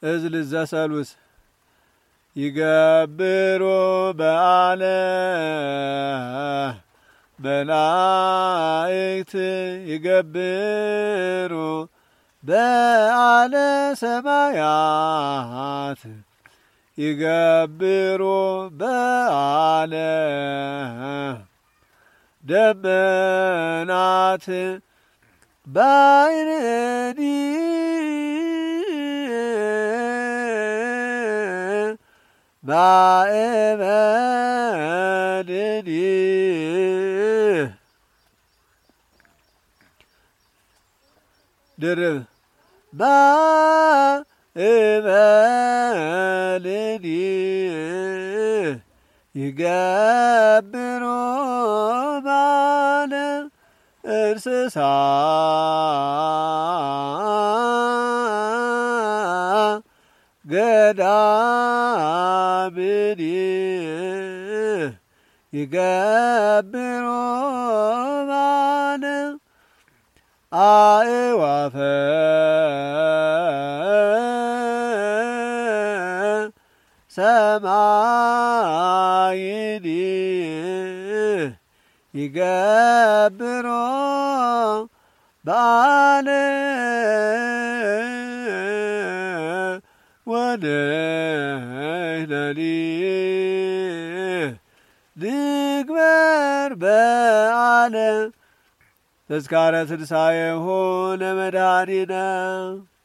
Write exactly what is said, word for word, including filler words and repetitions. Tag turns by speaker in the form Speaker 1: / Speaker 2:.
Speaker 1: እዝል ዘሰሉስ ይገብሩ በዓለ መላእክት ይገብሩ በዓለ ሰማያት ይገብሩ በዓለ ደመናት ባይነዲ ባእበድኒ ድርብ ባእበድኒ ይገብሩ ባለ እንስሳ ገዳምኒ ይገብሩ ባለ አእዋፈ ሰማይኒ ይገብሩ በዓለ ወንሕነኒ ንግበር በዓለ ተዝካረ ትንሣኤሁ ለመድኃኒነ